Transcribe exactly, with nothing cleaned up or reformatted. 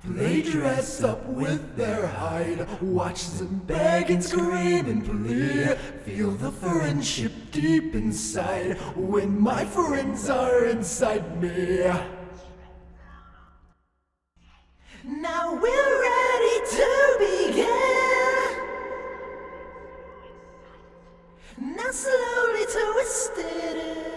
Play dress up with their hide. Watch them beg and scream and plead. Feel the friendship deep inside when my friends are inside me. Now we're ready to begin. Now slowly twist it in.